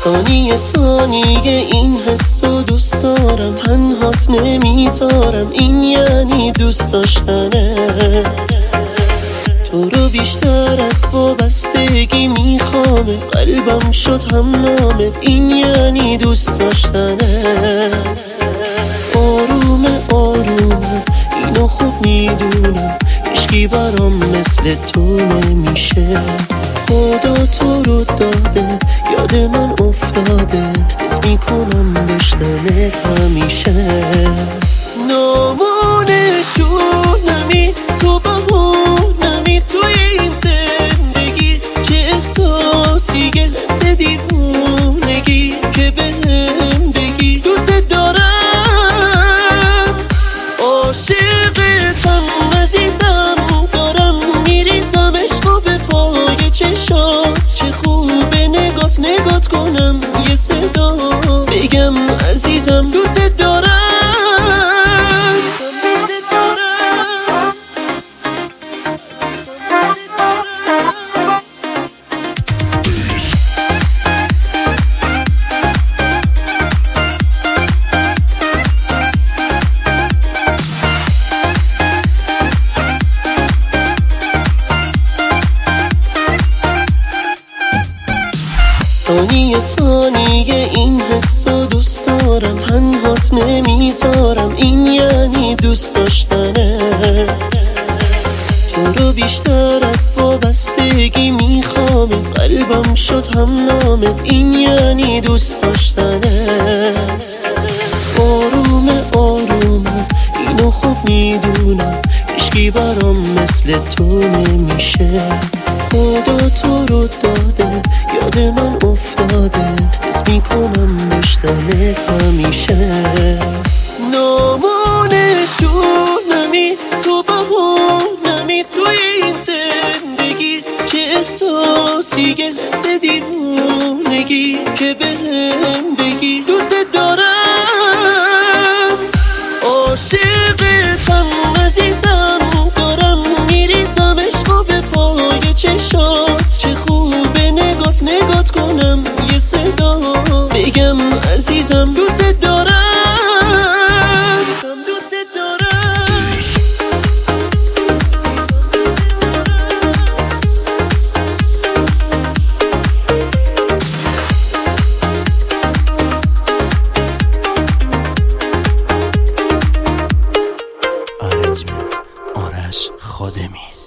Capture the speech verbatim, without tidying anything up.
ثانیه ثانیه این حسو دوست دارم، تنهات نمیذارم، این یعنی دوست داشتنت. تو رو بیشتر از وابستگی میخوامه، قلبم شد هم نامت، این یعنی دوست داشتنت. آرومه آرومه اینو خوب میدونم، هیچکی برام مثل تو نمیشه. خدا تو رو داده یاد من افتاده، حس میکنم داشتمت همیشه. نامونشونمی تو بهونمی توی این زندگی، چه احساسیه حس دیوونگی که بهم بگی دوست دارم. عاشقتم عزیزم، دارم میریزم عشقو به پای چشات. چه خوبه نگات نگات کنم، یه صدا بگم عزیزم دوست دارم. ثانیه ثانیه این حسو دوست دارم، تنهات نمیذارم، این یعنی دوست داشتنت. تو رو بیشتر از وابستگی میخوامه، قلبم شد هم نامت، این یعنی دوست داشتنت. آرومه آرومه اینو خوب میدونم، هیچکی برام مثل تو نمیشه. خدا تو رو داده یاد من افتاده، حس میکنم داشتمت همیشه. نامونشونمی تو بهونمی توی این زندگی، چه احساسیه حس دیوونگی که بهم بگی دوست دارم. عاشقتم عزیزم، دارم میریزم عشقو به پای چشات. چه خوبه نگات نگات کنم، یه صدا بگم عزیزم دوست دارم. دوست دارم. آرنجمنت آرش خادمی.